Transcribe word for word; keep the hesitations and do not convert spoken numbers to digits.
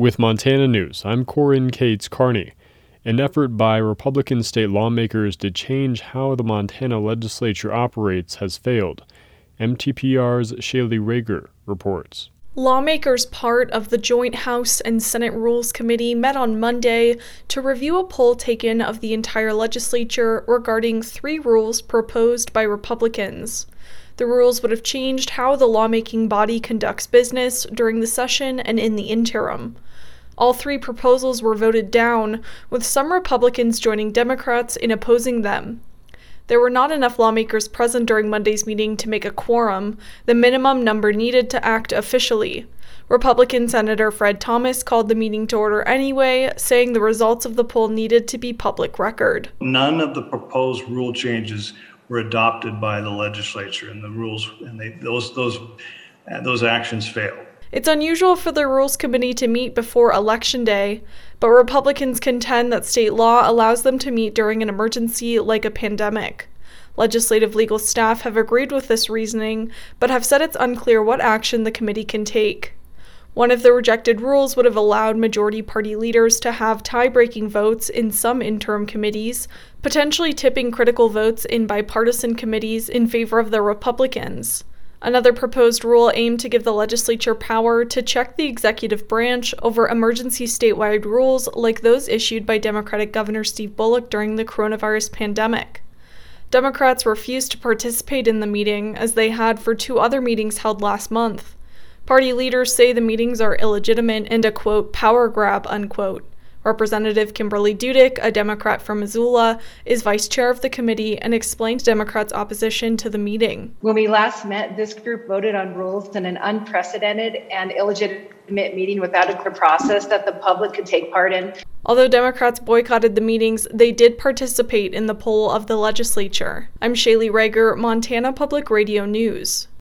With Montana News, I'm Corin Cates Carney. An effort by Republican state lawmakers to change how the Montana legislature operates has failed. M T P R's Shaylee Rager reports. Lawmakers part of the Joint House and Senate Rules Committee met on Monday to review a poll taken of the entire legislature regarding three rules proposed by Republicans. The rules would have changed how the lawmaking body conducts business during the session and in the interim. All three proposals were voted down, with some Republicans joining Democrats in opposing them. There were not enough lawmakers present during Monday's meeting to make a quorum, the minimum number needed to act officially. Republican Senator Fred Thomas called the meeting to order anyway, saying the results of the poll needed to be public record. None of the proposed rule changes were adopted by the legislature, and the rules and they, those those uh, those actions failed. It's unusual for the Rules Committee to meet before Election Day, but Republicans contend that state law allows them to meet during an emergency like a pandemic. Legislative legal staff have agreed with this reasoning, but have said it's unclear what action the committee can take. One of the rejected rules would have allowed majority party leaders to have tie-breaking votes in some interim committees, potentially tipping critical votes in bipartisan committees in favor of the Republicans. Another proposed rule aimed to give the legislature power to check the executive branch over emergency statewide rules like those issued by Democratic Governor Steve Bullock during the coronavirus pandemic. Democrats refused to participate in the meeting, as they had for two other meetings held last month. Party leaders say the meetings are illegitimate and a, quote, power grab, unquote. Representative Kimberly Dudick, a Democrat from Missoula, is vice chair of the committee and explained Democrats' opposition to the meeting. When we last met, this group voted on rules in an unprecedented and illegitimate meeting without a clear process that the public could take part in. Although Democrats boycotted the meetings, they did participate in the poll of the legislature. I'm Shaylee Rager, Montana Public Radio News.